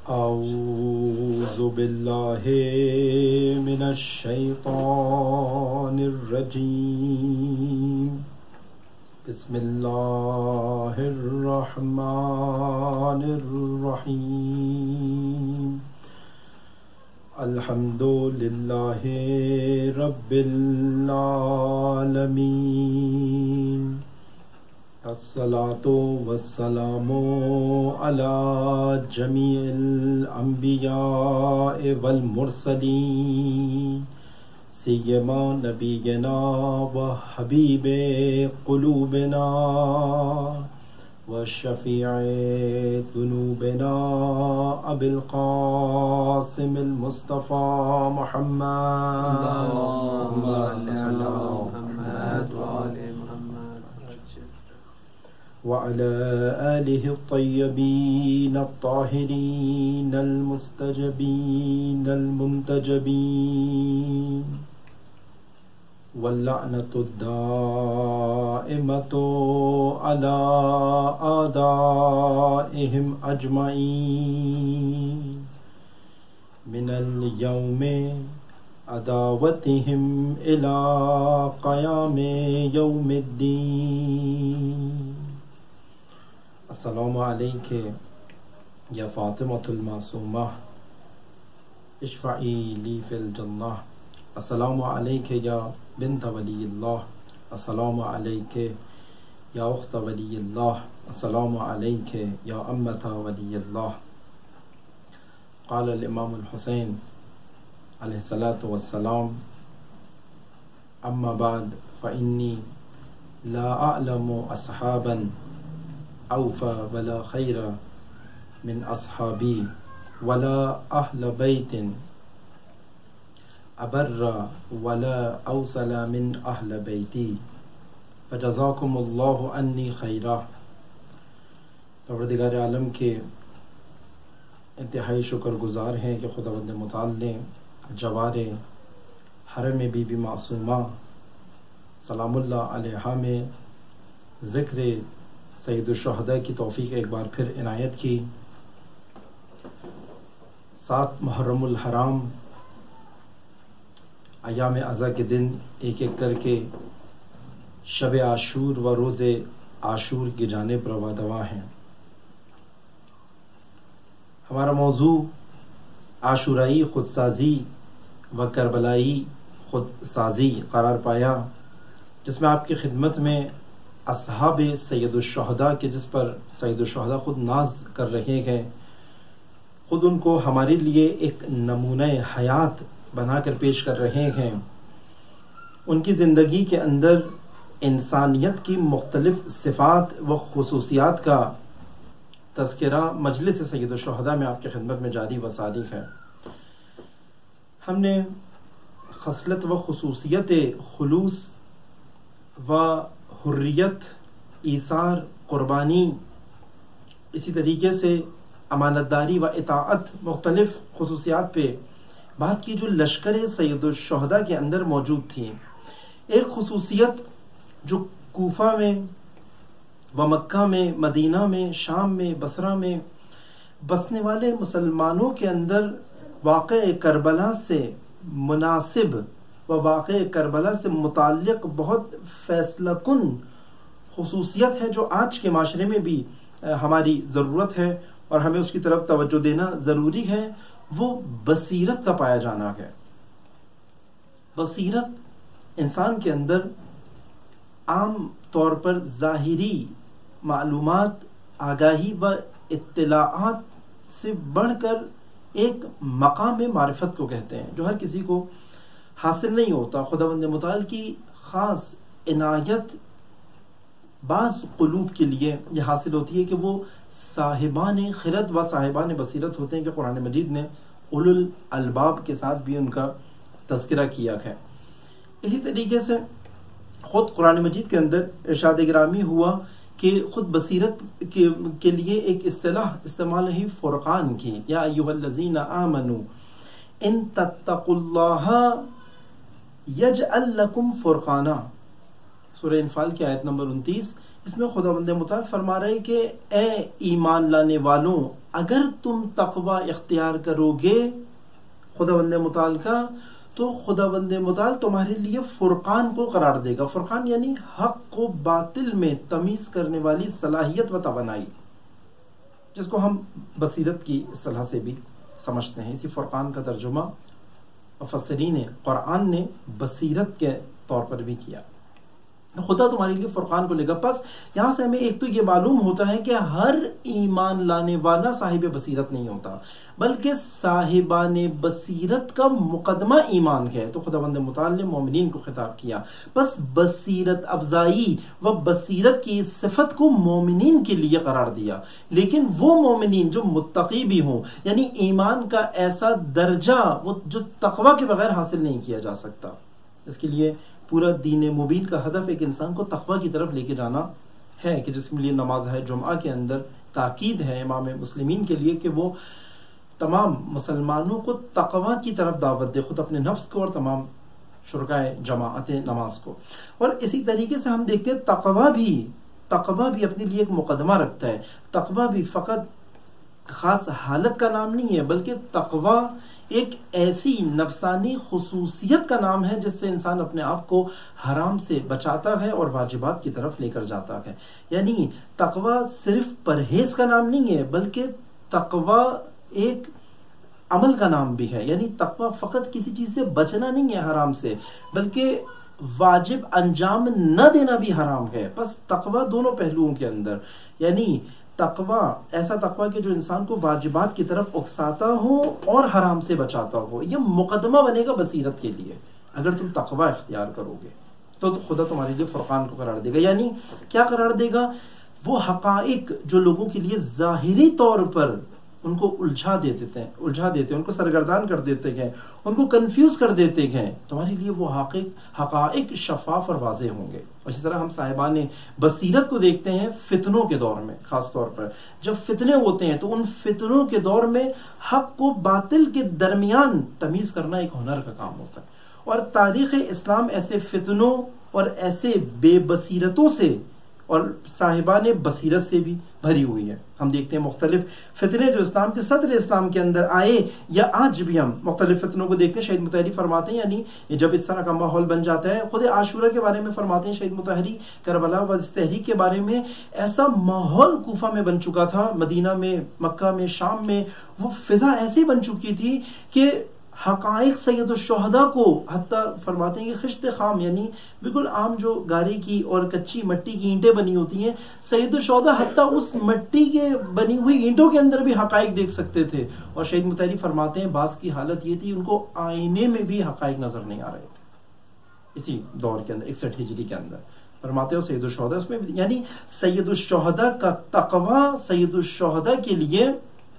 اعوذ باللہ من الشیطان الرجیم بسم اللہ الرحمن الرحیم الحمد للہ رب العالمین الصلاۃ والسلام علی جمیع الانبیاء والمرسلین سیما نبینا و حبیب قلوبنا و شفیع ذنوبنا ابی القاسم المصطفیٰ محمد اللہم صلی علی محمد وعلى آله الطيبين الطاهرين المستجبين المنتجبين واللعنة الدائمة على أعدائهم أجمعين من اليوم عداوتهم إلى قيام يوم الدين. السلام علیک یا فاطمۃ المعصومہ اشفعی لی فی الجنہ. السلام علیک یا بنت ولی اللہ. السلام علیک یا اخت ولی اللہ. السلام علیک یا امۃ ولی اللہ. قال الامام الحسین علیہ الصلاۃ والسلام اما بعد فانی لا اعلم اصحابا اوفى ولا خير من اصحابي ولا اهل بيت ابر ولا اوصل من اهل بيتي فجزاكم الله عني خيرا. پروردگار عالم کے انتہائی شکر گزار ہیں کہ خداوند متعال نے جوار حرم بی بی معصومہ سلام اللہ علیہا میں ذکر سید الشہداء کی توفیق ایک بار پھر عنایت کی. 7 محرم الحرام ایام اعضاء کے دن ایک ایک کر کے شب عاشور و روز عاشور کی جانب روا دوا ہیں. ہمارا موضوع عاشورائی خودسازی و کربلائی خودسازی قرار پایا، جس میں آپ کی خدمت میں اصحاب سید الشہداء کے جس پر سید الشہداء خود ناز کر رہے ہیں، خود ان کو ہمارے لیے ایک نمونہ حیات بنا کر پیش کر رہے ہیں. ان کی زندگی کے اندر انسانیت کی مختلف صفات و خصوصیات کا تذکرہ مجلس سید الشہداء میں آپ کی خدمت میں جاری و ساری ہے. ہم نے خصلت و خصوصیت خلوص و حریت، ایثار، قربانی، اسی طریقے سے امانت داری و اطاعت، مختلف خصوصیات پہ بات کی جو لشکر سید الشہداء کے اندر موجود تھی. ایک خصوصیت جو کوفہ میں و مکہ میں، مدینہ میں، شام میں، بصرہ میں بسنے والے مسلمانوں کے اندر واقع کربلا سے مناسب و واقع کربلا سے متعلق بہت فیصلہ کن خصوصیت ہے، جو آج کے معاشرے میں بھی ہماری ضرورت ہے اور ہمیں اس کی طرف توجہ دینا ضروری ہے. وہ بصیرت کا پایا جانا ہے. بصیرت انسان کے اندر عام طور پر ظاہری معلومات، آگاہی و اطلاعات سے بڑھ کر ایک مقام معرفت کو کہتے ہیں، جو ہر کسی کو حاصل نہیں ہوتا. خداوند متعال کی خاص عنایت بعض قلوب کے لیے یہ حاصل ہوتی ہے کہ وہ صاحبان خرد و صاحبان بصیرت ہوتے ہیں، کہ قرآن مجید نے اولو الالباب کے ساتھ بھی ان کا تذکرہ کیا ہے. اسی طریقے سے خود قرآن مجید کے اندر ارشاد گرامی ہوا کہ خود بصیرت کے لیے ایک اصطلاح استعمال ہے فرقان کی. یا ایھا الذین آمنوا ان تتقوا اللہ یجعل لکم فرقانا. سورہ انفال کی آیت نمبر 29. اس میں خداوند متعال فرما رہے کہ اے ایمان لانے والوں، اگر تم تقوی اختیار کرو گے خداوند متعال کا، تو خداوند متعال تمہارے لیے فرقان کو قرار دے گا۔ فرقان یعنی حق کو باطل میں تمیز کرنے والی صلاحیت و توانائی، جس کو ہم بصیرت کی اصطلاح سے بھی سمجھتے ہیں۔ اسی فرقان کا ترجمہ مفسرین قرآن نے بصیرت کے طور پر بھی کیا۔ خدا تمہارے لیے فرقان کو لے گا۔ پس یہاں سے ہمیں ایک تو یہ معلوم ہوتا ہے کہ ہر ایمان لانے والا صاحب بصیرت نہیں ہوتا، بلکہ صاحبان بصیرت کا مقدمہ ایمان ہے۔ تو خداوند متعال نے مومنین کو خطاب کیا، پس بصیرت افزائی و بصیرت کی صفت کو مومنین کے لیے قرار دیا، لیکن وہ مومنین جو متقی بھی ہوں، یعنی ایمان کا ایسا درجہ وہ جو تقوی کے بغیر حاصل نہیں کیا جا سکتا۔ اس کے لیے پورا دین مبین کا ہدف ایک انسان کو تقوی کی طرف لے کے جانا ہے، کہ جس کے لیے نماز ہے جمعہ کے اندر تاکید ہے امام مسلمین کے لیے کہ وہ تمام مسلمانوں کو تقوی کی طرف دعوت دے، خود اپنے نفس کو اور تمام شرکائے جماعت نماز کو۔ اور اسی طریقے سے ہم دیکھتے ہیں تقوی بھی اپنے لیے ایک مقدمہ رکھتا ہے۔ تقوی بھی فقط خاص حالت کا نام نہیں ہے، بلکہ تقوی ایک ایسی نفسانی خصوصیت کا نام ہے جس سے انسان اپنے آپ کو حرام سے بچاتا ہے اور واجبات کی طرف لے کر جاتا ہے۔ یعنی تقوی صرف پرہیز کا نام نہیں ہے، بلکہ تقوی ایک عمل کا نام بھی ہے۔ یعنی تقوی فقط کسی چیز سے بچنا نہیں ہے حرام سے، بلکہ واجب انجام نہ دینا بھی حرام ہے۔ بس تقوی دونوں پہلوؤں کے اندر، یعنی تقوی ایسا تقوی کہ جو انسان کو واجبات کی طرف اکساتا ہو اور حرام سے بچاتا ہو، یہ مقدمہ بنے گا بصیرت کے لیے۔ اگر تم تقوی اختیار کرو گے تو خدا تمہارے لیے فرقان کو قرار دے گا۔ یعنی کیا قرار دے گا؟ وہ حقائق جو لوگوں کے لیے ظاہری طور پر ان کو الجھا دیتے ہیں، ان کو سرگردان کر دیتے ہیں، ان کو کنفیوز کر دیتے ہیں، تمہارے لیے وہ حقائق شفاف اور واضح ہوں گے۔ اور اسی طرح ہم صاحبان بصیرت کو دیکھتے ہیں فتنوں کے دور میں، خاص طور پر جب فتنے ہوتے ہیں تو ان فتنوں کے دور میں حق کو باطل کے درمیان تمیز کرنا ایک ہنر کا کام ہوتا ہے۔ اور تاریخ اسلام ایسے فتنوں اور ایسے بے بصیرتوں سے اور صاحبان بصیرت سے بھی بھری ہوئی ہے۔ ہم دیکھتے ہیں مختلف فتنے جو اسلام کے صدر اسلام کے اندر آئے، یا آج بھی ہم مختلف فتنوں کو دیکھتے ہیں۔ شہید مطہری فرماتے ہیں، یعنی جب اس طرح کا ماحول بن جاتا ہے، خود عاشورہ کے بارے میں فرماتے ہیں شہید مطہری، کربلا و اس تحریک کے بارے میں، ایسا ماحول کوفہ میں بن چکا تھا، مدینہ میں، مکہ میں، شام میں، وہ فضا ایسی بن چکی تھی کہ حقائق سید الشہداء کو حتیٰ فرماتے ہیں کہ خشت خام، یعنی بالکل عام جو گارے کی اور کچی مٹی کی اینٹیں بنی ہوتی ہیں، سید الشہداء حتیٰ اس مٹی کے بنی ہوئی اینٹوں کے اندر بھی حقائق دیکھ سکتے تھے۔ اور شہید مطہری فرماتے ہیں بعض کی حالت یہ تھی ان کو آئینے میں بھی حقائق نظر نہیں آ رہے تھے اسی دور کے اندر، 61 ہجری کے اندر۔ فرماتے ہو سید الشہداء اس میں بھی، یعنی سید الشہداء کا تقوی سید الشہداء کے لیے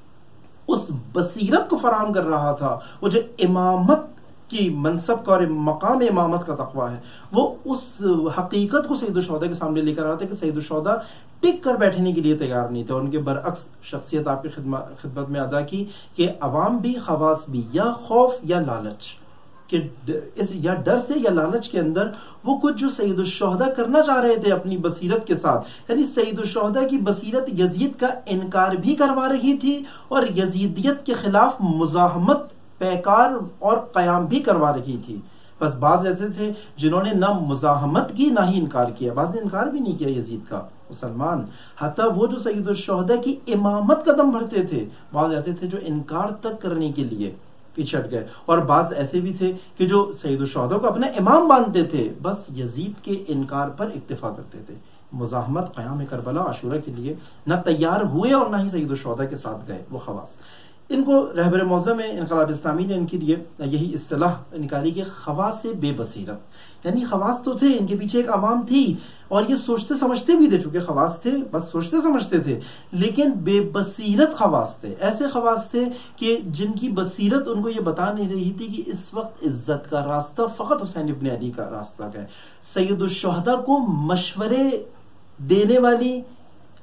اس بصیرت کو فراہم کر رہا تھا۔ وہ جو امامت کی منصب کا اور مقام امامت کا تقوی ہے، وہ اس حقیقت کو سید الشہداء کے سامنے لے کر آتا ہے کہ سید الشہداء ٹک کر بیٹھنے کے لیے تیار نہیں تھے۔ اور ان کے برعکس شخصیت آپ کی خدمت میں ادا کی کہ عوام بھی خواص بھی، یا خوف یا لالچ، کہ یا ڈر سے یا لالچ کے اندر وہ کچھ جو سید الشہداء کرنا چاہ رہے تھے اپنی بصیرت کے ساتھ، یعنی سید الشہداء کی بصیرت یزید کا انکار بھی کروا رہی تھی اور یزیدیت کے خلاف مزاحمت پیکار اور قیام بھی کروا رہی تھی۔ بس بعض ایسے تھے جنہوں نے نہ مزاحمت کی نہ ہی انکار کیا، بعض نے انکار بھی نہیں کیا یزید کا مسلمان، حتیٰ وہ جو سید الشہداء کی امامت کا دم بھرتے تھے، بعض ایسے تھے جو انکار تک کرنے کے لیے پیچھے ہٹ گئے، اور بعض ایسے بھی تھے کہ جو سید الشہداء کو اپنا امام مانتے تھے، بس یزید کے انکار پر اکتفا کرتے تھے۔ مزاحمت قیام کربلا عاشورہ کے لیے نہ تیار ہوئے اور نہ ہی سید الشہداء کے ساتھ گئے وہ خواص۔ ان کو رہبر معظم انقلاب اسلامی نے ان کے لیے یہی اصطلاح نکالی کہ خواص سے بے بصیرت، یعنی خواص تو تھے، ان کے پیچھے ایک عوام تھی اور یہ سوچتے سمجھتے بھی تھے، چونکہ خواص تھے بس سوچتے سمجھتے تھے، لیکن بے بصیرت خواص تھے، ایسے خواص تھے کہ جن کی بصیرت ان کو یہ بتا نہیں رہی تھی کہ اس وقت عزت کا راستہ فقط حسین ابن علی کا راستہ ہے۔ سید الشہداء کو مشورے دینے والی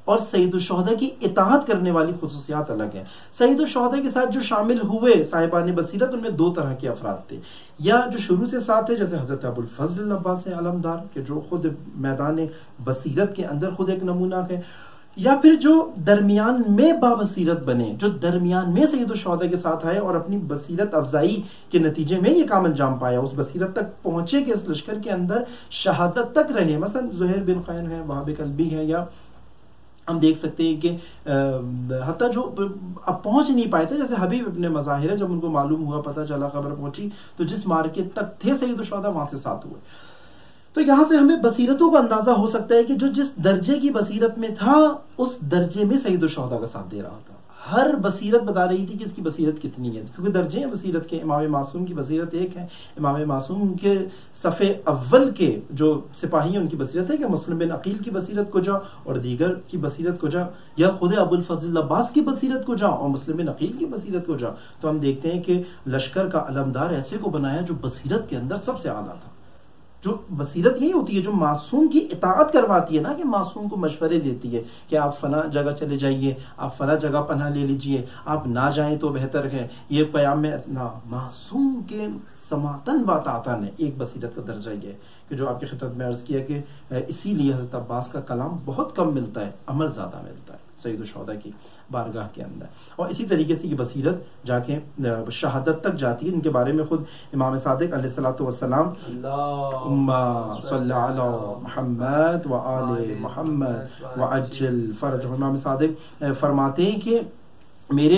اور سید الشہداء کی اطاعت کرنے والی خصوصیات الگ ہیں. سید الشہداء کے ساتھ جو شامل ہوئے صاحبان بصیرت، ان میں دو طرح کے افراد تھے. یا جو شروع سے ساتھ تھے جیسے حضرت ابو الفضل العباس علمدار کہ جو خود میدان بصیرت کے اندر خود ایک نمونہ ہے، یا پھر جو درمیان میں بابصیرت بنے، جو درمیان میں سید الشہداء کے ساتھ آئے اور اپنی بصیرت افزائی کے نتیجے میں یہ کام انجام پایا، اس بصیرت تک پہنچے کہ اس لشکر کے اندر شہادت تک رہے. مثلا زہیر بن قین ہے، وہاب کلبی ہے، یا ہم دیکھ سکتے ہیں کہ حتیٰ جو اب پہنچ نہیں پائے تھے جیسے حبیب ابن مظاہر ہے، جب ان کو معلوم ہوا، پتہ چلا، خبر پہنچی، تو جس مارکے تک تھے سید الشہداء وہاں سے ساتھ ہوئے. تو یہاں سے ہمیں بصیرتوں کا اندازہ ہو سکتا ہے کہ جو جس درجے کی بصیرت میں تھا اس درجے میں سید الشہداء کا ساتھ دے رہا تھا. ہر بصیرت بتا رہی تھی کہ اس کی بصیرت کتنی ہے، کیونکہ درجے ہیں بصیرت کے. امام معصوم کی بصیرت ایک ہے، امام معصوم کے صف اول کے جو سپاہی ہیں ان کی بصیرت ہے کہ مسلم بن عقیل کی بصیرت کو جا اور دیگر کی بصیرت کو جا، یا خود ابو الفضل العباس کی بصیرت کو جا اور مسلم بن عقیل کی بصیرت کو جا. تو ہم دیکھتے ہیں کہ لشکر کا علمدار ایسے کو بنایا جو بصیرت کے اندر سب سے اعلیٰ تھا. جو بصیرت یہی ہوتی ہے جو معصوم کی اطاعت کرواتی ہے نا، کہ معصوم کو مشورے دیتی ہے کہ آپ فلاں جگہ چلے جائیے، آپ فلاں جگہ پناہ لے لیجئے، آپ نہ جائیں تو بہتر ہے، یہ قیام میں نہ. معصوم کے سماعتاً بات آتا نے ایک بصیرت کا درجہ یہ ہے کہ جو آپ کی خدمت میں عرض کیا کہ اسی لیے حضرت عباس کا کلام بہت کم ملتا ہے، عمل زیادہ ملتا ہے سید الشہداء کی بارگاہ کے اندر. اور اسی طریقے سے یہ بصیرت جا کے شہادت تک جاتی ہے. ان کے بارے میں خود امام صادق علیہ الصلوۃ والسلام اللہم صلی علی محمد و آل محمد وعجل فرجہ، امام صادق فرماتے ہیں کہ میرے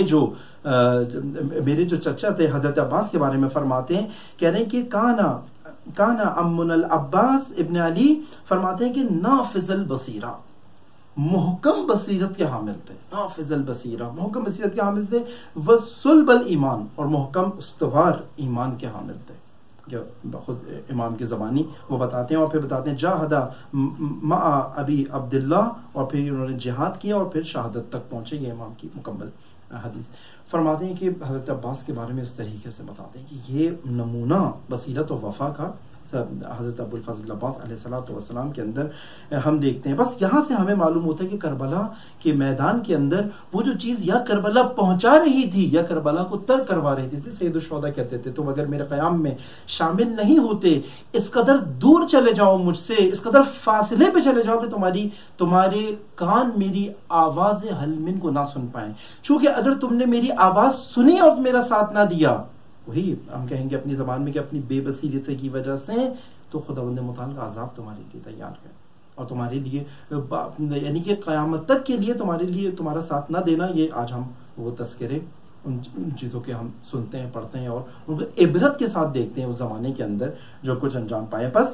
جو چچا تھے حضرت عباس کے بارے میں فرماتے ہیں، کہہ رہے ہیں کہ کانا امن العباس ابن علی، فرماتے ہیں کہ نافذ البصیرہ، محکم بصیرت کے حامل تھے. نافذ البصیرہ، محکم بصیرت کے حامل تھے. وصلب الایمان، اور محکم استوار ایمان کے حامل تھے. خود امام کی زبانی وہ بتاتے ہیں، اور پھر بتاتے ہیں جاہدہ مع ابی عبداللہ، اور پھر انہوں نے جہاد کیا اور پھر شہادت تک پہنچے. یہ امام کی مکمل حدیث. فرماتے ہیں کہ حضرت عباس کے بارے میں اس طریقے سے بتاتے ہیں کہ یہ نمونہ بصیرت و وفا کا حضرت ابو الفضل العباس علیہ الصلوۃ والسلام کے اندر ہم دیکھتے ہیں. بس یہاں سے ہمیں معلوم ہوتا ہے کہ کربلا کے میدان کے اندر وہ جو چیز یا کربلا پہنچا رہی تھی یا کربلا کو ترک کروا رہی تھی. اس لیے سید الشہداء کہتے تھے تم اگر میرے قیام میں شامل نہیں ہوتے، اس قدر دور چلے جاؤ مجھ سے، اس قدر فاصلے پہ چلے جاؤ کہ تمہارے کان میری آواز حلمن کو نہ سن پائیں. چونکہ اگر تم نے میری آواز سنی اور میرا ساتھ نہ دیا، وہی ہم کہیں گے اپنی زبان میں کہ اپنی بے بصیرتی کی وجہ سے، تو خداوند متعال کا عذاب تمہارے لیے تیار ہے. اور تمہارے لیے یعنی کہ قیامت تک کے لیے تمہارے لیے تمہارا ساتھ نہ دینا. یہ آج ہم وہ تذکرے ان چیزوں کے ہم سنتے ہیں، پڑھتے ہیں اور ان کو عبرت کے ساتھ دیکھتے ہیں اس زمانے کے اندر جو کچھ انجام پائے. بس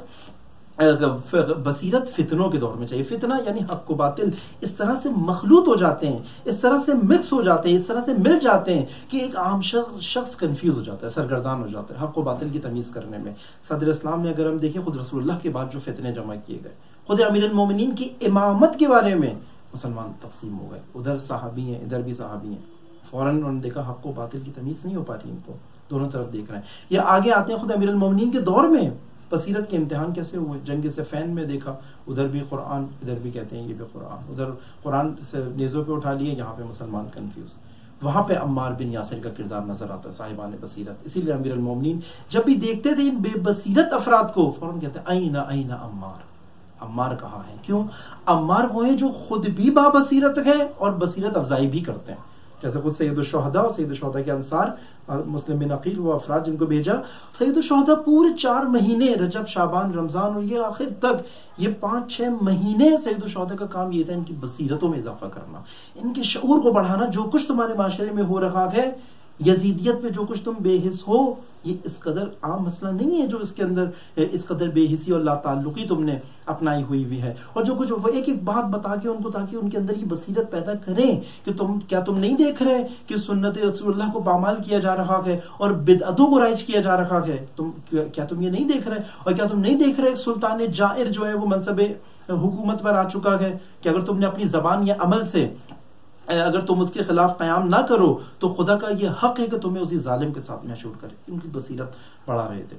بصیرت فتنوں کے دور میں چاہیے. فتنہ یعنی حق و باطل اس طرح سے مخلوط ہو جاتے ہیں، اس طرح سے مکس ہو جاتے ہیں، اس طرح سے مل جاتے ہیں کہ ایک عام شخص کنفیوز ہو جاتا ہے، سرگردان ہو جاتا ہے حق و باطل کی تمیز کرنے میں. صدر اسلام میں اگر ہم دیکھیں خود رسول اللہ کے بعد جو فتنے جمع کیے گئے، خود امیر المومنین کی امامت کے بارے میں مسلمان تقسیم ہو گئے. ادھر صحابی ہیں، ادھر بھی صحابی ہیں. فوراً انہوں نے دیکھا حق و باطل کی تمیز نہیں ہو پا رہی، ان کو دونوں طرف دیکھ رہے ہیں. یا آگے آتے ہیں خود امیر المومنین کے دور میں بصیرت کے امتحان کیسے ہوئے. جنگ صفین میں دیکھا، ادھر بھی قرآن، ادھر بھی کہتے ہیں یہ بھی قرآن، ادھر قرآن سے نیزوں پہ اٹھا لیے، یہاں پہ مسلمان کنفیوز. وہاں پہ عمار بن یاسر کا کردار نظر آتا ہے، صاحبان بصیرت. اسی لیے امیر المومنین جب بھی دیکھتے تھے ان بے بصیرت افراد کو، فوراً کہتے ہیں این این عمار، عمار کہاں ہے. کیوں؟ عمار وہ ہیں جو خود بھی بابصیرت ہیں اور بصیرت افزائی بھی کرتے ہیں. جیسے خود سید الشہداء اور سید الشہداء کے انصار مسلم بن عقیل وہ افراد جن کو بھیجا. سید الشہداء پورے 4 مہینے رجب، شعبان، رمضان اور یہ آخر تک یہ 5-6 مہینے سید الشہداء کا کام یہ تھا ان کی بصیرتوں میں اضافہ کرنا، ان کے شعور کو بڑھانا. جو کچھ تمہارے معاشرے میں ہو رہا ہے، یزیدیت میں جو کچھ تم بے حس ہو، یہ اس قدر عام مسئلہ نہیں ہے جو اس کے اندر اس قدر بے حسی اور لا تعلقی تم نے اپنائی ہوئی ہے. اور جو کچھ وہ ایک ایک بات بتا کے ان کو، تاکہ ان کے اندر یہ بصیرت پیدا کریں کہ تم نہیں دیکھ رہے کہ سنت رسول اللہ کو پامال کیا جا رہا ہے اور بدعتوں کو رائج کیا جا رہا ہے. کیا تم یہ نہیں دیکھ رہے؟ اور کیا تم نہیں دیکھ رہے سلطان جائر جو ہے وہ منصب حکومت پر آ چکا ہے کہ اگر تم نے اپنی زبان یا عمل سے اگر تم اس کے خلاف قیام نہ کرو تو خدا کا یہ حق ہے کہ تمہیں اسی ظالم کے ساتھ محشور کرے. ان کی بصیرت بڑھا رہے تھے.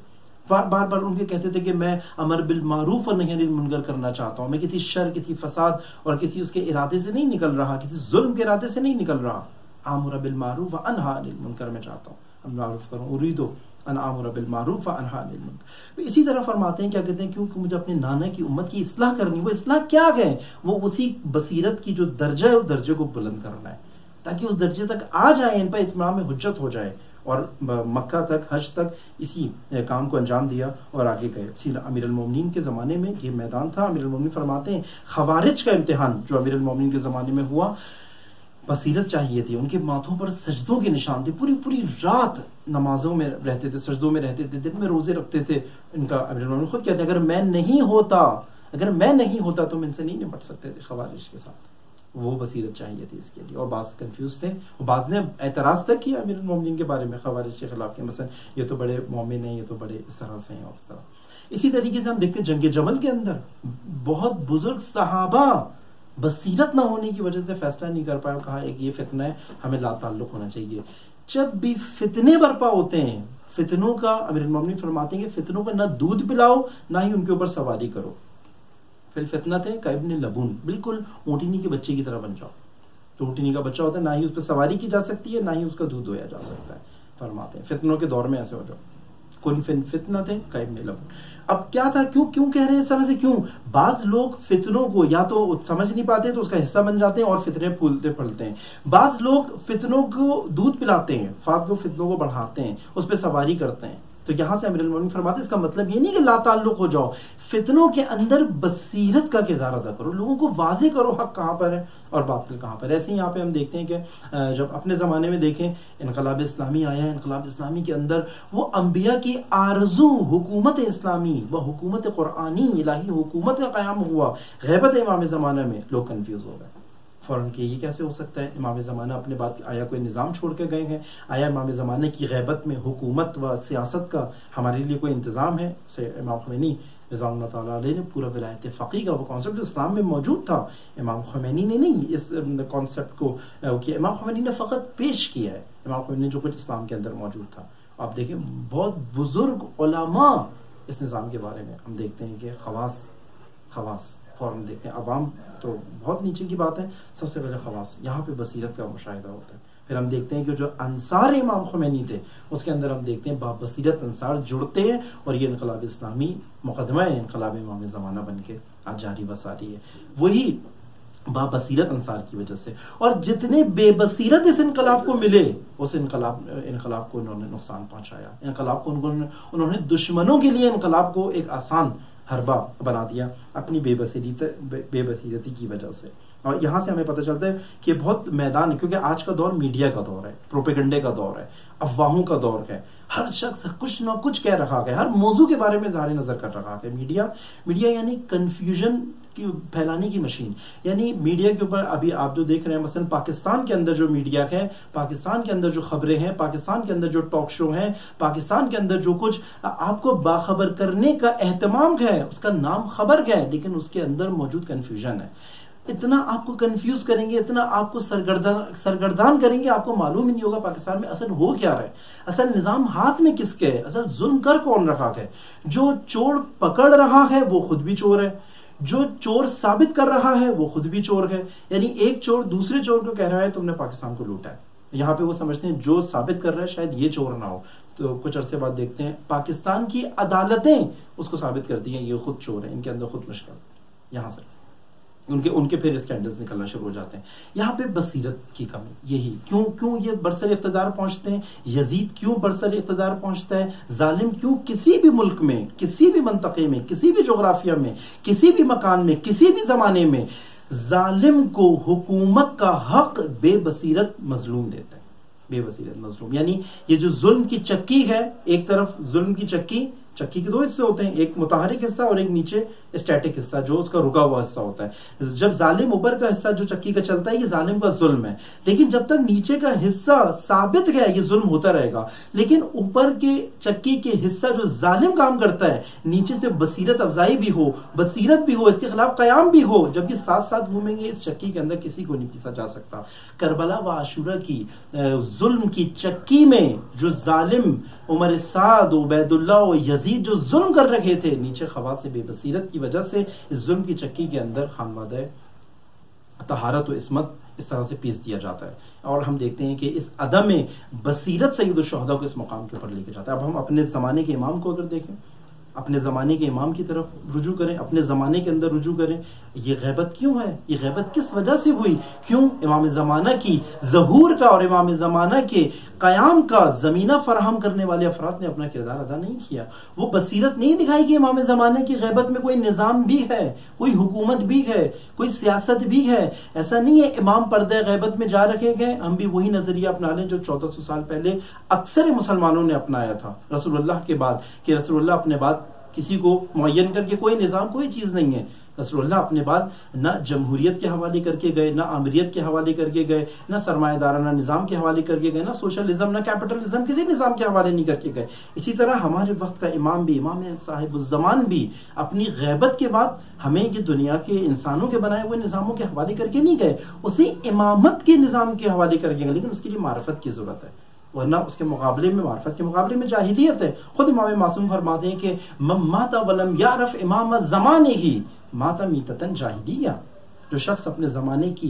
بار بار ان کے کہتے تھے کہ میں امر بالمعروف اور نہی عن المنکر کرنا چاہتا ہوں، میں کسی شر، کسی فساد اور کسی اس کے ارادے سے نہیں نکل رہا، کسی ظلم کے ارادے سے نہیں نکل رہا. آمر بالمعروف و انہی عن المنکر، میں چاہتا ہوں معروف کروں، اریدو ان آمر بالمعروف و انہی عن المنکر. اسی طرح فرماتے ہیں، کیا کہتے ہیں، کیونکہ مجھے اپنے نانا کی امت کی اصلاح کرنی. وہ اصلاح کیا ہے؟ وہ اسی بصیرت کی جو درجہ ہے، اس درجے کو بلند کرنا ہے تاکہ اس درجے تک آ جائے، ان پر اتمام حجت ہو جائے. اور مکہ تک، حج تک اسی کام کو انجام دیا اور آگے گئے. امیر المومنین کے زمانے میں یہ میدان تھا. امیر المومنین فرماتے ہیں خوارج کا امتحان جو امیر المومنین کے زمانے میں ہوا، بصیرت چاہیے تھی. ان کے ماتھوں پر سجدوں کے نشان تھے، پوری رات نمازوں میں رہتے تھے، سجدوں میں رہتے تھے، دن میں روزے رکھتے تھے. ان کا امیر المومنین خود کہتے ہیں اگر میں نہیں ہوتا تو ان سے نہیں نپٹ سکتے تھے خوارج کے ساتھ. وہ بصیرت چاہیے تھی اس کے لیے. اور بعض کنفیوز تھے، اور بعض نے اعتراض تک کیا امیر المومنین کے بارے میں خوارج کے خلاف، کہ مثلا یہ تو بڑے مومن ہیں، یہ تو بڑے اس طرح سے ہیں اور اس طرح. اسی طریقے سے ہم دیکھتے ہیں جنگ جمل کے اندر بہت بزرگ صحابہ بصیرت نہ ہونے کی وجہ سے فیصلہ نہیں کر پائے، کہا ایک یہ فتنہ ہے، ہمیں لا تعلق ہونا چاہیے. جب بھی فتنے برپا ہوتے ہیں، فتنوں کا امیر المومنین فرماتے ہیں کہ فتنوں کا نہ دودھ پلاؤ نہ ہی ان کے اوپر سواری کرو. پھر فتنہ تھے کابن لبون، بالکل اونٹنی کے بچے کی طرح بن جاؤ. تو اونٹنی کا بچہ ہوتا ہے، نہ ہی اس پہ سواری کی جا سکتی ہے، نہ ہی اس کا دودھ دھویا جا سکتا ہے. فرماتے ہیں فتنوں کے دور میں ایسے ہو جاؤ. کن فتنہ تھے کابن لبون. اب کیا تھا، کیوں کہہ رہے ہیں اس طرح سے؟ کیوں بعض لوگ فتنوں کو یا تو سمجھ نہیں پاتے تو اس کا حصہ بن جاتے ہیں اور فتنے پھولتے پھلتے ہیں. بعض لوگ فتنوں کو دودھ پلاتے ہیں، فتنوں کو بڑھاتے ہیں، اس پہ سواری کرتے ہیں. تو یہاں سے امیر المومنین فرماتے ہیں اس کا مطلب یہ نہیں کہ لا تعلق ہو جاؤ، فتنوں کے اندر بصیرت کا کردار ادا کرو، لوگوں کو واضح کرو حق کہاں پر ہے اور باطل کہاں پر ہے. ایسے ہی یہاں پہ ہم دیکھتے ہیں کہ جب اپنے زمانے میں دیکھیں انقلاب اسلامی آیا ہے، انقلاب اسلامی کے اندر وہ انبیاء کی آرزو حکومت اسلامی و حکومت قرآنی الہی حکومت کا قیام ہوا. غیبت امام زمانہ میں لوگ کنفیوز ہو گئے فوراً کہ یہ کیسے ہو سکتا ہے، امام زمانہ اپنے بات، آیا کوئی نظام چھوڑ کے گئے ہیں، آیا امام زمانے کی غیبت میں حکومت و سیاست کا ہمارے لیے کوئی انتظام ہے. سے امام خمینی رضوان اللہ تعالیٰ علیہ نے پورا ولایت فقیہ کا وہ کانسیپٹ اسلام میں موجود تھا، امام خمینی نے نہیں اس کانسیپٹ کو کیا، امام خمینی نے فقط پیش کیا ہے امام خمینی نے جو کچھ اسلام کے اندر موجود تھا. آپ دیکھیں بہت بزرگ علماء اس نظام کے بارے میں ہم دیکھتے ہیں کہ خواص فوراً دیکھتے ہیں. عوام تو بہت نیچے کی بات ہے، سب سے پہلے خواص، یہاں پہ بصیرت کا مشاہدہ ہوتا ہے. پھر ہم دیکھتے ہیں کہ جو انصار امام خمینی تھے اس کے اندر ہم دیکھتے ہیں بابصیرت انصار جڑتے ہیں اور یہ انقلاب اسلامی مقدمہ ہے، انقلاب امام زمانہ بن کے آج جاری وساری ہے، وہی بابصیرت انصار کی وجہ سے. اور جتنے بے بصیرت اس انقلاب کو ملے، اس انقلاب کو انہوں نے نقصان پہنچایا. انقلاب کو انہوں نے دشمنوں کے لیے انقلاب کو ایک آسان حربہ بنا دیا اپنی بے بصیرتی کی وجہ سے. اور یہاں سے ہمیں پتہ چلتا ہے کہ بہت میدان ہے، کیونکہ آج کا دور میڈیا کا دور ہے، پروپیگنڈے کا دور ہے، افواہوں کا دور ہے. ہر شخص کچھ نہ کچھ کہہ رہا ہے، ہر موضوع کے بارے میں اظہار نظر کر رہا ہے. میڈیا یعنی کنفیوژن کی پھیلانے کی مشین. یعنی میڈیا کے اوپر ابھی آپ جو دیکھ رہے ہیں مثلا پاکستان کے اندر جو میڈیا ہے، پاکستان کے اندر جو خبریں ہیں، پاکستان کے اندر جو ٹاک شو ہیں، پاکستان کے اندر جو کچھ آپ کو باخبر کرنے کا اہتمام ہے، اس کا نام خبر ہے، لیکن اس کے اندر موجود کنفیوژن ہے. اتنا آپ کو کنفیوز کریں گے، اتنا آپ کو سرگردان کریں گے، آپ کو معلوم ہی نہیں ہوگا پاکستان میں اصل ہو کیا رہا ہے، اصل نظام ہاتھ میں کس کے ہے، اصل ظلم کر کون رہا ہے. جو چور پکڑ رہا ہے وہ خود بھی چور ہے، جو چور ثابت کر رہا ہے وہ خود بھی چور ہے. یعنی ایک چور دوسرے چور کو کہہ رہا ہے تم نے پاکستان کو لوٹا ہے. یہاں پہ وہ سمجھتے ہیں جو ثابت کر رہا ہے شاید یہ چور نہ ہو. تو کچھ عرصے بعد دیکھتے ہیں پاکستان کی عدالتیں اس کو ثابت کرتی ہیں یہ خود چور ہے، ان کے اندر خود مشکل. یہاں سے ان کے پھر اسکینڈلز نکلنا شروع ہو جاتے ہیں. یہاں پہ بصیرت کی کمی. یہی کیوں یہ برسر اقتدار پہنچتے ہیں، یزید کیوں برسر اقتدار پہنچتا ہے، ظالم کیوں کسی بھی ملک میں، کسی بھی منطقے میں، کسی بھی جغرافیہ میں، کسی بھی مکان میں، کسی بھی زمانے میں ظالم کو حکومت کا حق بے بصیرت مظلوم دیتا ہے. بے بصیرت مظلوم یعنی یہ جو ظلم کی چکی ہے، ایک طرف ظلم کی چکی کے دو حصے ہوتے ہیں، ایک متحرک حصہ اور ایک نیچے اسٹیٹک حصہ جو اس کا رکا ہوا حصہ ہوتا ہے. جب ظالم اوپر کا حصہ جو چکی کا چلتا ہے یہ ظالم کا ظلم ہے، لیکن جب تک نیچے کا حصہ ثابت ہے یہ ظلم ہوتا رہے گا. لیکن اوپر کے چکی کے حصہ جو ظالم کام کرتا ہے، نیچے سے بصیرت افزائی بھی ہو، بصیرت بھی ہو، اس کے خلاف قیام بھی ہو، جب یہ ساتھ ساتھ گھومیں گے اس چکی کے اندر کسی کو نہیں پیسا جا سکتا. کربلا و عاشورہ کی ظلم کی چکی میں جو ظالم عمر سعد عبید اللہ و یزید جو ظلم کر رکھے تھے، نیچے خواص بے بصیرت کی وجہ سے اس ظلم کی چکی کے اندر خانوادہ طہارت و عصمت اس طرح سے پیس دیا جاتا ہے. اور ہم دیکھتے ہیں کہ اس عدم بصیرت سید الشہداء کو اس مقام کے اوپر لے کے جاتا ہے. اب ہم اپنے زمانے کے امام کو اگر دیکھیں، اپنے زمانے کے امام کی طرف رجوع کریں، اپنے زمانے کے اندر رجوع کریں. یہ غیبت کیوں ہے؟ یہ غیبت کس وجہ سے ہوئی؟ کیوں امام زمانہ کی ظہور کا اور امام زمانہ کے قیام کا زمینہ فراہم کرنے والے افراد نے اپنا کردار ادا نہیں کیا. وہ بصیرت نہیں دکھائی کہ امام زمانہ کی غیبت میں کوئی نظام بھی ہے، کوئی حکومت بھی ہے، کوئی سیاست بھی ہے. ایسا نہیں ہے امام پردہ غیبت میں جا رکھے گئے. ہم بھی وہی نظریہ اپنا لیں جو 1400 سال پہلے اکثر مسلمانوں نے اپنایا تھا رسول اللہ کے بعد، کہ رسول اللہ اپنے بعد کسی کو معین کر کے کوئی نظام کوئی چیز نہیں ہے. رسول اللہ اپنے بعد نہ جمہوریت کے حوالے کر کے گئے، نہ آمریت کے حوالے کر کے گئے، نہ سرمایہ دارانہ نظام کے حوالے کر کے گئے، نہ سوشلزم، نہ کیپٹلزم، کسی نظام کے حوالے نہیں کر کے گئے. اسی طرح ہمارے وقت کا امام بھی، امام صاحب الزمان بھی اپنی غیبت کے بعد ہمیں یہ دنیا کے انسانوں کے بنائے ہوئے نظاموں کے حوالے کر کے نہیں گئے، اسی امامت کے نظام کے حوالے کر کے گئے. لیکن اس کے لیے معرفت کی ضرورت ہے، ورنہ اس کے مقابلے میں، معرفت کے مقابلے میں جاہلیت ہے. خود امام معصوم فرماتے ہیں کہ من مات ولم یعرف امام زمانہ مات میتۃ جاہلیہ. جو شخص اپنے زمانے کی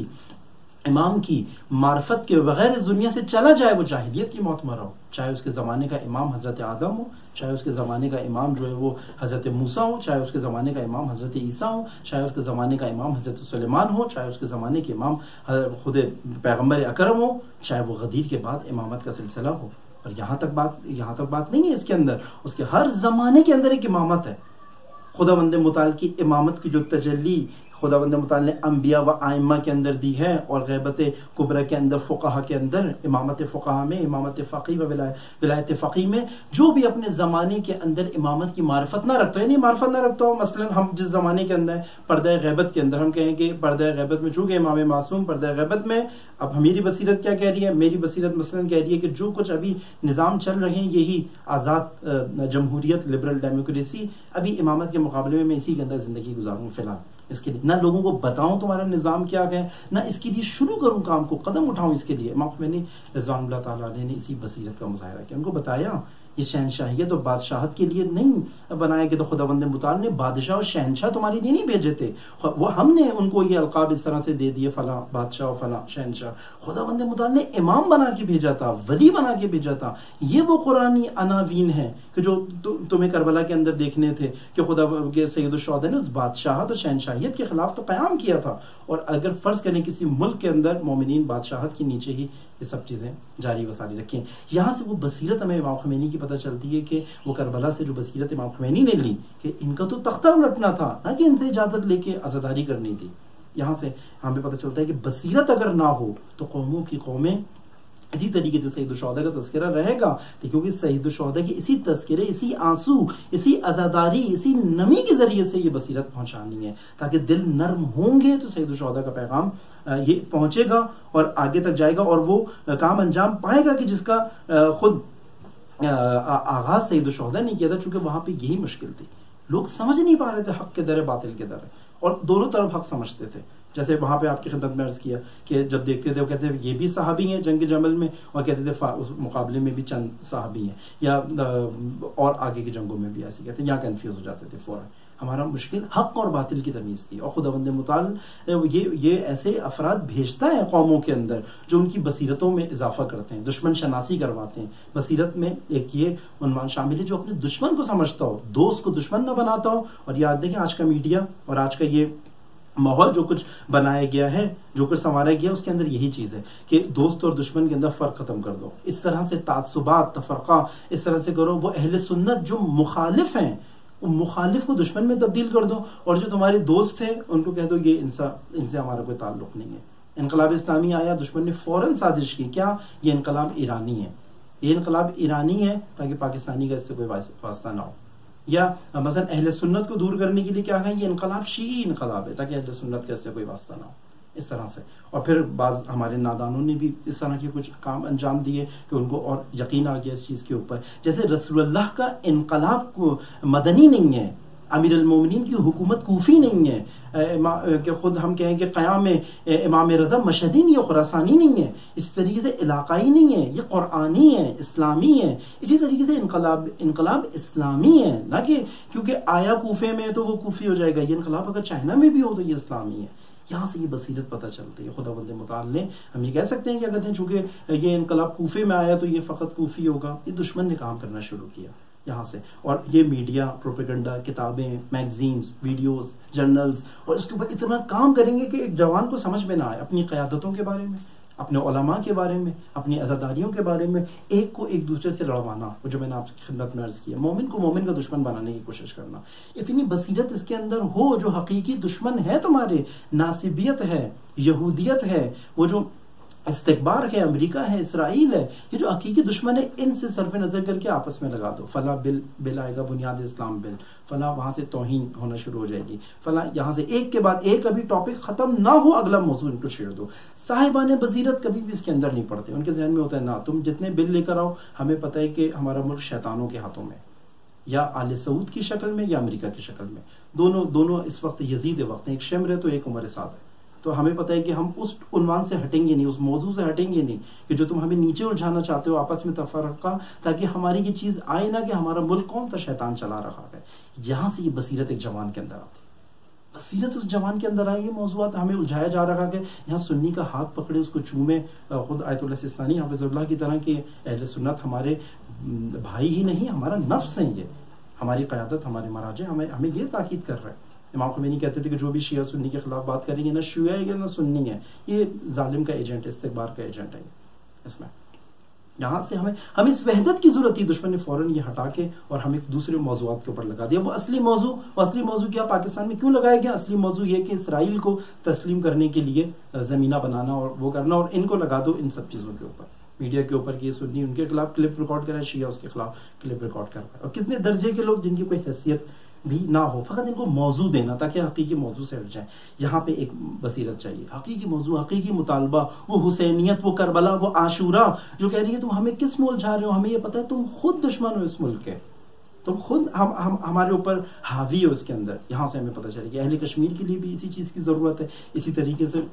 امام کی معرفت کے بغیر اس دنیا سے چلا جائے وہ جاہلیت کی موت مرا ہو. چاہے اس کے زمانے کا امام حضرت آدم ہو، چاہے اس کے زمانے کا امام جو ہے وہ حضرت موسیٰ ہو، چاہے اس کے زمانے کا امام حضرت عیسیٰ ہو، چاہے اس کے زمانے کا امام حضرت سلیمان ہو، چاہے اس کے زمانے کے امام خود پیغمبر اکرم ہو، چاہے وہ غدیر کے بعد امامت کا سلسلہ ہو. اور یہاں تک بات نہیں ہے اس کے اندر، اس کے ہر زمانے کے اندر ایک امامت ہے. خداوند متعال کی امامت کی جو تجلی خداوند متعال نے انبیاء و ائمہ کے اندر دی ہے، اور غیبت کبریٰ کے اندر فقہا کے اندر، امامت فقہا میں، امامت فقیہ و ولایت فقیہ میں، جو بھی اپنے زمانے کے اندر امامت کی معرفت نہ رکھتا ہے، یعنی معرفت نہ رکھتا ہو. مثلا ہم جس زمانے کے اندر پردہ غیبت کے اندر ہم کہیں کہ پردہ غیبت میں، چونکہ امام معصوم پردہ غیبت میں، اب میری بصیرت کیا کہہ رہی ہے؟ میری بصیرت مثلا کہہ رہی ہے کہ جو کچھ ابھی نظام چل رہے ہیں، یہی آزاد جمہوریت، لبرل ڈیموکریسی، ابھی امامت کے مقابلے میں اسی کے اندر زندگی گزاروں فی الحال. اس کے لیے نہ لوگوں کو بتاؤں تمہارا نظام کیا ہے، نہ اس کے لیے شروع کروں کام کو، قدم اٹھاؤں اس کے لیے. امام خمینی رضوان اللہ تعالیٰ علیہ نے اسی بصیرت کا مظاہرہ کیا. ان کو بتایا یہ شہنشاہیت اور بادشاہت کے لیے نہیں بنایا کہ تو خداوند متعال نے بادشاہ اور شہنشاہ تمہارے لیے نہیں بھیجے تھے. وہ ہم نے ان کو یہ القاب اس طرح سے دے دیے، فلاں بادشاہ اور فلاں شہنشاہ. خداوند متعال نے امام بنا کے بھیجا تھا، ولی بنا کے بھیجا تھا. یہ وہ قرآنی عناوین ہیں کہ جو تمہیں کربلا کے اندر دیکھنے تھے کہ خدا کے سید الشہداء نے اس بادشاہت اور شہنشاہیت کے خلاف تو قیام کیا تھا. اور اگر فرض کریں کسی ملک کے اندر مومنین بادشاہت کے نیچے ہی یہ سب چیزیں جاری وساری رکھیں. یہاں سے وہ بصیرت ہمیں امام خمینی کی پتہ چلتی ہے کہ وہ کربلا سے جو بصیرت امام خمینی نے لی کہ ان کا تو تختہ الٹنا تھا، نہ کہ ان سے اجازت لے کے عزاداری کرنی تھی. یہاں سے ہمیں پتہ چلتا ہے کہ بصیرت اگر نہ ہو تو قوموں کی قومیں اسی طریقے سے سید الشہداء کا تذکرہ رہے گا. کیونکہ سید الشہداء کی اسی تذکرے، اسی آنسو، اسی عزاداری، اسی نمی کے ذریعے سے یہ بصیرت پہنچانی ہے، تاکہ دل نرم ہوں گے تو سید الشہداء کا پیغام یہ پہنچے گا اور آگے تک جائے گا، اور وہ کام انجام پائے گا کہ جس کا خود آغاز سید الشہداء نے کیا تھا. چونکہ وہاں پہ یہی مشکل تھی، لوگ سمجھ نہیں پا رہے تھے حق کے در باطل کے در، اور دونوں طرف حق سمجھتے تھے. جیسے وہاں پہ آپ کی خدمت میں عرض کیا کہ جب دیکھتے تھے وہ کہتے تھے یہ بھی صحابی ہیں جنگ جمل میں، اور کہتے تھے اس مقابلے میں بھی چند صحابی ہیں، یا اور آگے کی جنگوں میں بھی ایسے کہتے ہیں. یہاں کنفیوز ہو جاتے تھے فوراً. ہمارا مشکل حق اور باطل کی تمیز تھی. اور خداوند متعال یہ ایسے افراد بھیجتا ہے قوموں کے اندر جو ان کی بصیرتوں میں اضافہ کرتے ہیں، دشمن شناسی کرواتے ہیں. بصیرت میں ایک یہ عنوان شامل ہے جو اپنے دشمن کو سمجھتا ہو، دوست کو دشمن نہ بناتا ہو. اور یاد دیکھیں آج کا میڈیا اور آج کا یہ ماحول جو کچھ بنایا گیا ہے، جو کچھ سنوارا گیا، اس کے اندر یہی چیز ہے کہ دوست اور دشمن کے اندر فرق ختم کر دو. اس طرح سے تعصبات، تفرقہ اس طرح سے کرو. وہ اہل سنت جو مخالف ہیں، مخالف کو دشمن میں تبدیل کر دو، اور جو تمہارے دوست ہیں ان کو کہہ دو یہ ان سے ہمارا کوئی تعلق نہیں ہے. انقلاب اسلامی آیا، دشمن نے فوراً سازش کی، کیا یہ انقلاب ایرانی ہے، یہ انقلاب ایرانی ہے تاکہ پاکستانی کا اس سے کوئی واسطہ نہ ہو. یا مثلا اہل سنت کو دور کرنے کے لیے کیا کہیں یہ انقلاب شیعی انقلاب ہے تاکہ اہل سنت کا اس سے کوئی واسطہ نہ ہو. اس طرح سے. اور پھر بعض ہمارے نادانوں نے بھی اس طرح کے کچھ کام انجام دیے کہ ان کو اور یقین آ گیا اس چیز کے اوپر. جیسے رسول اللہ کا انقلاب کو مدنی نہیں ہے، امیر المومنین کی حکومت کوفی نہیں ہے، کہ خود ہم کہیں کہ قیام امام رضا مشہدی نہیں ہے، خراسانی نہیں ہے، اس طریقے سے علاقائی نہیں ہے، یہ قرآنی ہے، اسلامی ہے، اسی طریقے سے انقلاب اسلامی ہے، نہ کہ کیونکہ آیا کوفے میں تو وہ کوفی ہو جائے گا، یہ انقلاب اگر چائنا میں بھی ہو تو یہ اسلامی ہے۔ یہاں سے یہ بصیرت پتہ چلتی ہے۔ خداوند متعال نے ہم یہ کہہ سکتے ہیں کہ اگر چونکہ یہ انقلاب کوفے میں آیا تو یہ فقط کوفی ہوگا، یہ دشمن نے کام کرنا شروع کیا یہاں سے، اور یہ میڈیا، پروپیگنڈا، کتابیں، میگزینز، ویڈیوز، جرنلز، اور اس کے اوپر اتنا کام کریں گے کہ ایک جوان کو سمجھ میں نہ آئے اپنی قیادتوں کے بارے میں، اپنے علماء کے بارے میں، اپنی عزاداریوں کے بارے میں، ایک کو ایک دوسرے سے لڑوانا، وہ جو میں نے آپ کی خدمت میں عرض کیا، مومن کو مومن کا دشمن بنانے کی کوشش کرنا۔ اتنی بصیرت اس کے اندر ہو، جو حقیقی دشمن ہے تمہارے، ناصبیت ہے، یہودیت ہے، وہ جو استکبار ہے، امریکہ ہے، اسرائیل ہے، یہ جو حقیقی دشمن ہے، ان سے صرف نظر کر کے آپس میں لگا دو۔ فلاں بل آئے گا، بنیاد اسلام بل، فلاں وہاں سے توہین ہونا شروع ہو جائے گی، فلاں یہاں سے ایک کے بعد ایک، ابھی ٹاپک ختم نہ ہو اگلا موضوع ان کو چھیڑ دو۔ صاحبان بصیرت کبھی بھی اس کے اندر نہیں پڑتے، ان کے ذہن میں ہوتا ہے نا تم جتنے بل لے کر آؤ، ہمیں پتہ ہے کہ ہمارا ملک شیطانوں کے ہاتھوں میں، یا آل سعود کی شکل میں یا امریکہ کی شکل میں، دونوں اس وقت یزید وقت ہیں، ایک شمر ہے تو ایک عمر سعد ہے۔ تو ہمیں پتہ ہے کہ ہم اس عنوان سے ہٹیں گے نہیں، اس موضوع سے ہٹیں گے نہیں کہ جو تم ہمیں نیچے الجھانا چاہتے ہو، آپس میں تفرقہ، تاکہ ہماری یہ چیز آئے نہ کہ ہمارا ملک کون سا شیطان چلا رہا ہے۔ یہاں سے یہ بصیرت ایک جوان کے اندر آتی، بصیرت اس جوان کے اندر آئی۔ یہ موضوعات ہمیں الجھایا جا رہا کہ یہاں سنی کا ہاتھ پکڑے، اس کو چومے، خود آیت اللہ سستانی حافظ اللہ کی طرح کہ اہل سنت ہمارے بھائی ہی نہیں، ہمارا نفس ہیں، یہ ہماری قیادت، ہمارے مراجع ہمیں یہ تاکید کر رہا ہے۔ امام خمینی کہتے تھے کہ جو بھی شیعہ سنی کے خلاف بات کریں گے، نہ شیعہ ہے نہ سنی ہے، یہ ظالم کا ایجنٹ ہے، استکبار کا ایجنٹ ہے۔ اس میں یہاں سے ہمیں اس وحدت کی ضرورت تھی، دشمن نے فوراً یہ ہٹا کے اور ہمیں دوسرے موضوعات کے اوپر لگا دیا۔ وہ اصلی موضوع کیا پاکستان میں کیوں لگایا گیا؟ اصلی موضوع یہ کہ اسرائیل کو تسلیم کرنے کے لیے زمینہ بنانا اور وہ کرنا، اور ان کو لگا دو ان سب چیزوں کے اوپر، میڈیا کے اوپر کہ سنی ان کے خلاف کلپ ریکارڈ کرے، شیعہ اس کے خلاف کلپ ریکارڈ کر رہا ہے، اور کتنے درجے کے لوگ جن کی کوئی حیثیت بھی نہ ہو، فقط ان کو موضوع دینا تاکہ حقیقی موضوع سے ہٹ جائیں۔ یہاں پہ ایک بصیرت چاہیے، حقیقی موضوع، حقیقی مطالبہ، وہ حسینیت، وہ کربلا، وہ عاشورہ جو کہہ رہی ہے تم ہمیں کس میں الجھا رہے ہو، ہمیں یہ پتہ ہے تم خود دشمن ہو اس ملک کے، تم خود ہمارے اوپر حاوی ہو اس کے اندر۔ یہاں سے ہمیں پتہ چلے کہ اہل کشمیر کے لیے بھی اسی چیز کی ضرورت ہے، اسی طریقے سے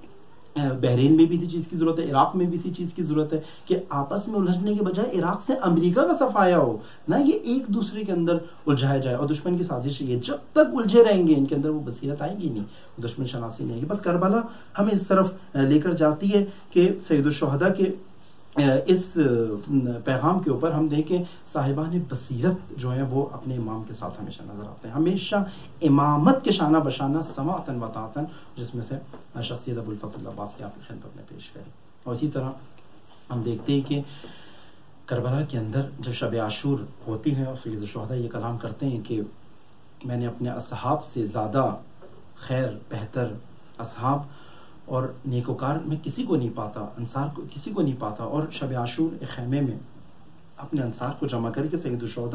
بحرین میں بھی اسی چیز کی ضرورت ہے، عراق میں بھی اسی چیز کی ضرورت ہے کہ آپس میں الجھنے کے بجائے عراق سے امریکہ کا صفایا ہو، نہ یہ ایک دوسرے کے اندر الجھایا جائے۔ اور دشمن کی سازش یہ، جب تک الجھے رہیں گے ان کے اندر وہ بصیرت آئے گی نہیں، دشمن شناسی نہیں آئے گی۔ بس کربلا ہمیں اس طرف لے کر جاتی ہے کہ سید الشہداء کے اس پیغام کے اوپر ہم دیکھیں صاحبان بصیرت جو ہیں وہ اپنے امام کے ساتھ ہمیشہ نظر آتے ہیں، ہمیشہ امامت کے شانہ بشانہ سماعتاً و طاعتاً، جس میں سے شخصیت ابو الفضل عباس کی آپ کی خدمت میں پیش کری۔ اور اسی طرح ہم دیکھتے ہیں کہ کربلا کے اندر جب شب عاشور ہوتی ہے اور سید الشہداء یہ کلام کرتے ہیں کہ میں نے اپنے اصحاب سے زیادہ خیر بہتر اصحاب اور نیکوکار میں کسی کو نہیں پاتا، انصار کو کسی کو نہیں پاتا، اور شب عاشور ایک خیمے میں اپنے انصار کو جمع کر کے سید الشہداء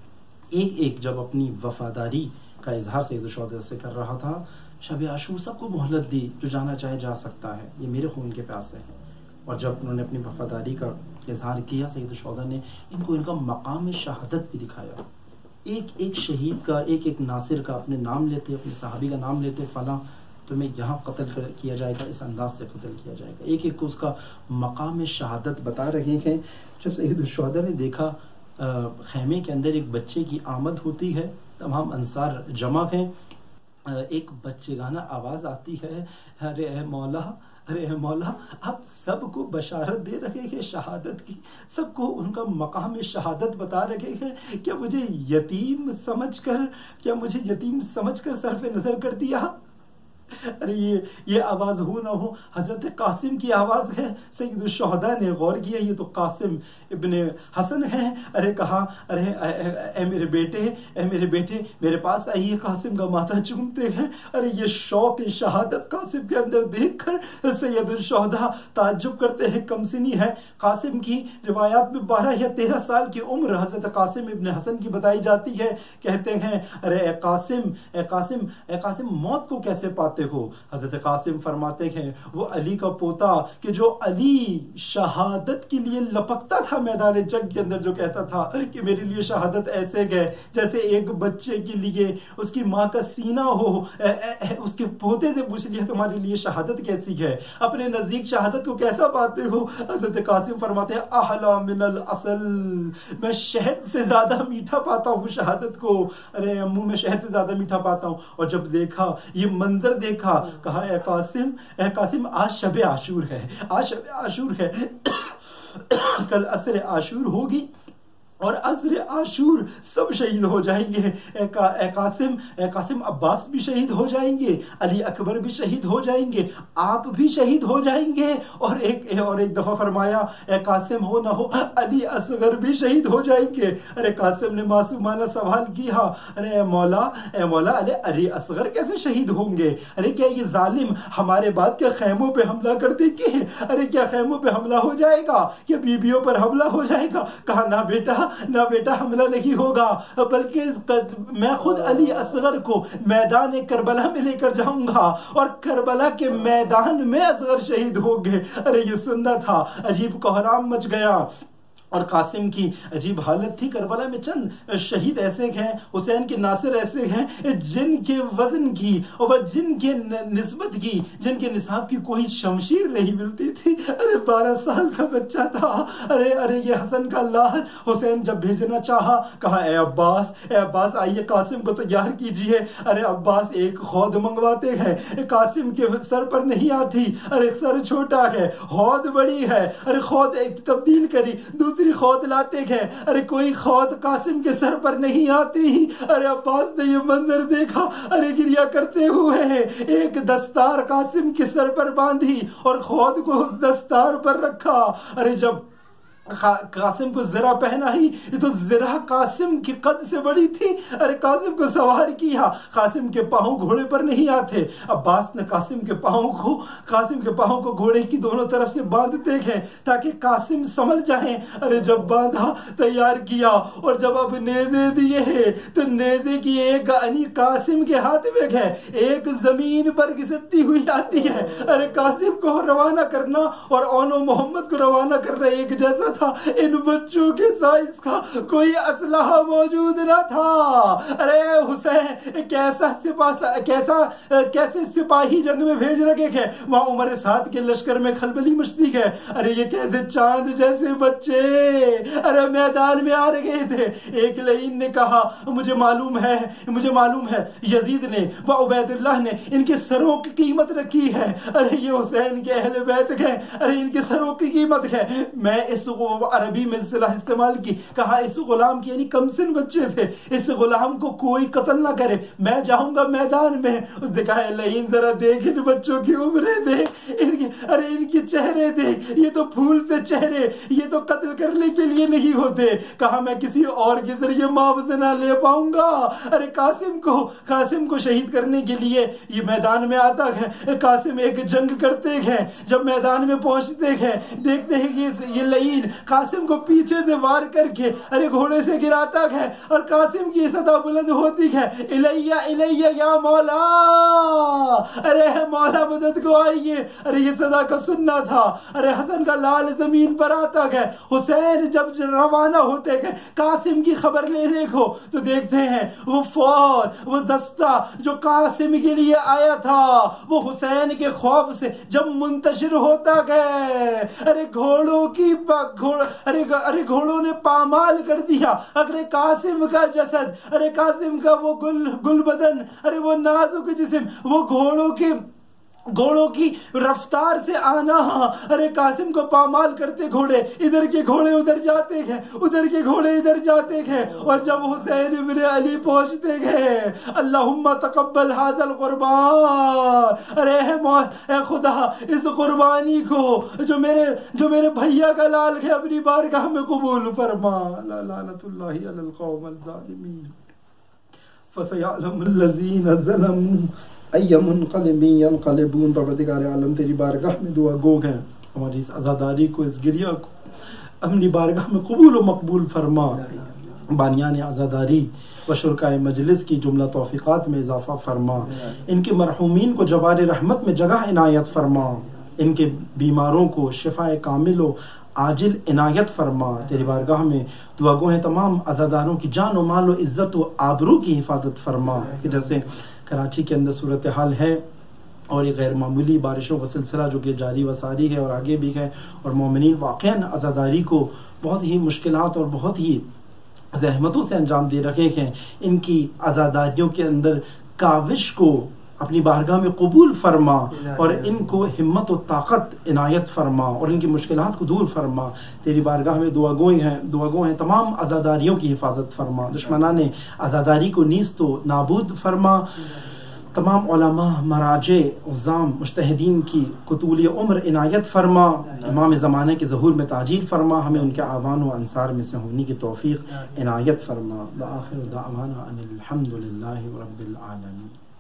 ایک جب اپنی وفاداری کا اظہار سید الشہداء سے کر رہا تھا، شب عاشور سب کو مہلت دی، جو جانا چاہے جا سکتا ہے، یہ میرے خون کے پیاسے ہیں۔ اور جب انہوں نے اپنی وفاداری کا اظہار کیا، سید الشہداء نے ان کو ان کا مقام شہادت بھی دکھایا، ایک شہید کا، ایک ناصر کا اپنے نام لیتے، اپنے صحابی کا نام لیتے، فلاں تمہیں یہاں قتل کیا جائے گا، اس انداز سے قتل کیا جائے گا، ایک کو اس کا مقام شہادت بتا رہے ہیں۔ جب سید الشہداء نے دیکھا خیمے کے اندر ایک بچے کی آمد ہوتی ہے، تمام انصار جمع ہیں، ایک بچگانہ آواز آتی ہے، ارے اے مولا، ارے اے مولا، آپ سب کو بشارت دے رہے ہیں شہادت کی، سب کو ان کا مقام شہادت بتا رہے ہیں، کیا مجھے یتیم سمجھ کر صرف نظر کر دیا؟ ارے یہ آواز ہو نہ ہو حضرت قاسم کی آواز ہے۔ سید الشہداء نے غور کیا، یہ تو قاسم ابن حسن ہے۔ ارے کہا، ارے اے میرے بیٹے میرے پاس آئیے، قاسم کا ماتھا چومتے ہیں۔ ارے یہ شوق شہادت قاسم کے اندر دیکھ کر سید الشہداء تعجب کرتے ہیں۔ کم سنی ہے قاسم کی، روایات میں 12 یا 13 سال کی عمر حضرت قاسم ابن حسن کی بتائی جاتی ہے۔ کہتے ہیں ارے اے قاسم موت کو کیسے پاتے فرماتے ہو. حضرت قاسم فرماتے ہیں وہ علی کا پوتا کہ جو علی شہادت کے لیے لپکتا تھا میدان جنگ کے اندر، جو کہتا تھا کہ میرے لیے شہادت ایسے ہے جیسے ایک بچے کے لیے اس کی ماں کا سینہ ہو. اس کے پوتے سے پوچھ لیا تمہارے لیے شہادت کیسی ہے، اپنے نزدیک شہادت کو کیسا پاتے ہو؟ حضرت قاسم فرماتے ہیں احلا من العسل، میں شہد سے زیادہ میٹھا پاتا ہوں شہادت کو. ارے امو میں شہد سے زیادہ میٹھا پاتا ہوں. اور جب دیکھا یہ منظر دیکھا، کہا اے قاسم آج شب عاشور ہے، آج شب عاشور ہے، کل عصر عاشور ہوگی اور عصر عاشور سب شہید ہو جائیں گے. اے قاسم عباس بھی شہید ہو جائیں گے، علی اکبر بھی شہید ہو جائیں گے، آپ بھی شہید ہو جائیں گے. اور ایک دفعہ فرمایا اے قاسم ہو نہ ہو علی اصغر بھی شہید ہو جائیں گے. ارے قاسم نے معصومانہ سوال کیا، ارے اے مولا علی اصغر کیسے شہید ہوں گے؟ ارے کیا یہ ظالم ہمارے بعد کے خیموں پہ حملہ کر دیں گے؟ ارے کیا خیموں پہ حملہ ہو جائے گا؟ کیا بیویوں پر حملہ ہو جائے گا؟ کہا نہ بیٹا حملہ نہیں ہوگا، بلکہ میں خود علی اصغر کو میدان کربلا میں لے کر جاؤں گا اور کربلا کے میدان میں اصغر شہید ہوں گے. ارے یہ سننا تھا، عجیب کوہرام مچ گیا. اور قاسم کی عجیب حالت تھی. کربلا میں چند شہید ایسے ہیں، حسین کے ناصر ایسے ہیں جن کے وزن کی اور جن کے نسبت کی، جن کے نصاب کی کوئی شمشیر نہیں ملتی تھی. ارے 12 سال کا بچہ تھا. ارے یہ حسن کا لال. حسین جب بھیجنا چاہا، کہا اے عباس آئیے قاسم کو تیار کیجئے. ارے عباس ایک خود منگواتے ہیں، قاسم کے سر پر نہیں آتی. ارے سر چھوٹا ہے، خود بڑی ہے. ارے خود ایک تبدیل کری، دوسری خود لاتے ہیں. ارے کوئی خود قاسم کے سر پر نہیں آتی. ارے عباس نے یہ منظر دیکھا، ارے گریہ کرتے ہوئے ایک دستار قاسم کے سر پر باندھی اور خود کو دستار پر رکھا. ارے جب قاسم کو زرہ پہنائی تو زرہ قاسم کی قد سے بڑی تھی. ارے قاسم کو سوار کیا، قاسم کے پاؤں گھوڑے پر نہیں آتے. عباس نے قاسم کے پاؤں کو گھوڑے کی دونوں طرف سے باندھتے ہیں تاکہ قاسم سنبھل جائیں. ارے جب باندھا، تیار کیا اور جب اب نیزے دیے تو نیزے کی ایک انی قاسم کے ہاتھ میں ہے، ایک زمین پر گھسٹتی ہوئی آتی ہے. ارے قاسم کو روانہ کرنا اور اونو محمد کو روانہ کرنا ایک جیسا تھا. ان بچوں کے سائز کا کوئی اسلحہ موجود نہ تھا. ارے حسین کیسے سپاہی جنگ میں بھیج رکھے ہیں. وہاں عمر سعد کے لشکر میں خلبلی مچتی ہے. ارے یہ کیسے چاند جیسے بچے ارے میدان میں آ رہے تھے. ایک لعین نے کہا مجھے معلوم ہے یزید نے و عبید اللہ نے ان کے سروں کی قیمت رکھی ہے. ارے یہ حسین کے اہل بیت ہیں، ارے ان کے سروں کی قیمت ہے. میں اس عربی میں اصطلاح استعمال کی، کہا اس غلام کی یعنی کم سن بچے تھے، اس غلام کو کوئی قتل نہ کرے، میں جاؤں گا میدان میں. اس نے کہا لعین ذرا دیکھ ان بچوں کی عمریں دیکھ، ان کے چہرے دیکھ، یہ تو پھول سے چہرے، یہ تو قتل کرنے کے لیے نہیں ہوتے. کہا میں کسی اور کے ذریعے معاوضہ نہ لے پاؤں گا. ارے قاسم کو شہید کرنے کے لیے یہ میدان میں آتا ہے. قاسم ایک جنگ کرتے ہیں، جب میدان میں پہنچتے ہیں دیکھتے ہیں کہ یہ لعین قاسم کو پیچھے سے وار کر کے ارے گھوڑے سے گراتا ہے اور قاسم کی صدا بلند ہوتی ہے، الیہ یا مولا، ارے مولا مدد کو آئیے. ارے یہ صدا کا سننا تھا. ارے حسن کا لال زمین پر آتا ہے. حسین جب روانہ ہوتے ہیں قاسم کی خبر لینے کو تو دیکھتے ہیں وہ فوج، وہ دستہ جو قاسم کے لیے آیا تھا وہ حسین کے خوف سے جب منتشر ہوتا گئے، ارے گھوڑوں نے پامال کر دیا. اگر قاسم کا جسد، ارے قاسم کا وہ گل بدن، ارے وہ نازک جسم، وہ گھوڑوں کی رفتار سے آنا، ارے قاسم کو پامال کرتے گھوڑے، ادھر کے گھوڑے ادھر جاتے ہیں، ادھر کے گھوڑے ادھر جاتے ہیں. اور جب حسین ابن علی پہنچتے گئے، اللہم تقبل ھذا القربان، ارے اے خدا اس قربانی کو جو میرے بھیا کا لال ہے اپنی بارگاہ میں قبول فرما. لعنت اللہ علی القوم الظالمین. فسیعلم الذین ظلموا ای منقلب ینقلبون. پروردگار عالم تیری بارگاہ میں دعا گو ہیں، ہماری اس عزاداری کو، اس گریہ کو اپنی بارگاہ میں قبول و مقبول فرما. بانیان عزاداری و شرکائے مجلس کی جملہ توفیقات میں اضافہ فرما، ان کے مرحومین کو جوار رحمت میں جگہ عنایت فرما، ان کے بیماروں کو شفاء کامل و عاجل عنایت فرما۔ تیری بارگاہ میں دعا گو ہیں تمام عزاداروں کی جان و مال و عزت و آبرو کی حفاظت فرما۔ جیسے کراچی کے اندر صورتحال ہے اور یہ غیر معمولی بارشوں کا سلسلہ جو کہ جاری و ساری ہے اور آگے بھی ہے، اور مومنین واقعاً عزاداری کو بہت ہی مشکلات اور بہت ہی زحمتوں سے انجام دے رکھے ہیں، ان کی عزاداریوں کے اندر کاوش کو اپنی بارگاہ میں قبول فرما اور ان کو ہمت و طاقت عنایت فرما اور ان کی مشکلات کو دور فرما۔ تیری بارگاہ میں دعا گو ہیں تمام عزاداریوں کی حفاظت فرما، دشمنان عزاداری کو نیست و نابود فرما، تمام علماء، مراجع، عظام، مجتہدین کی قطول عمر عنایت فرما، امام زمانے کے ظہور میں تعجیل فرما، ہمیں ان کے اعوان و انصار میں سے ہونے کی توفیق عنایت فرما۔ وآخر دعوانا ان الحمد للہ رب العالمین۔